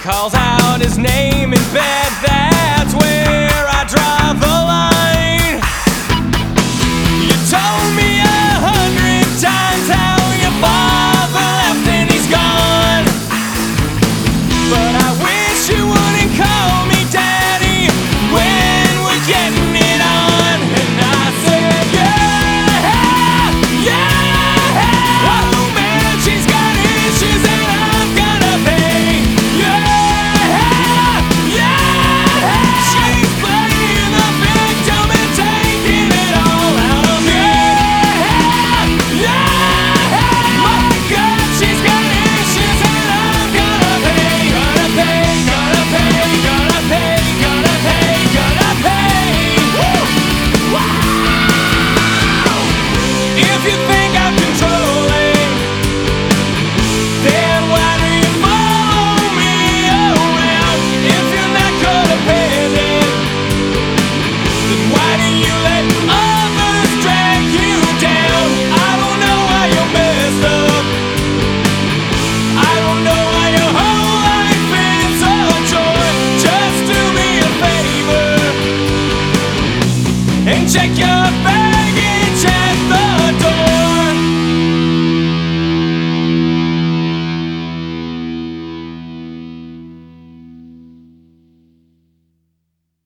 calls out his name in bed, that's where I draw the line. You told me 100 times how your father left and he's gone, but I wish you wouldn't call me daddy when we're getting it on. And I said, yeah, yeah, oh man, she's got issues and I'm gonna pay. Yeah, yeah, she's playing the victim and taking it all out of me. Yeah, my God, she's got issues and I'm gonna pay. Gonna pay, gonna pay, gonna pay, gonna pay, gonna pay. Woo! Wow! If you think I'm controlling, then why do you follow me around? If you're not codependent, then why do you let others drag you down? I don't know why you're messed up. I don't know why your whole life is a chore. Just do me a favor and check your face.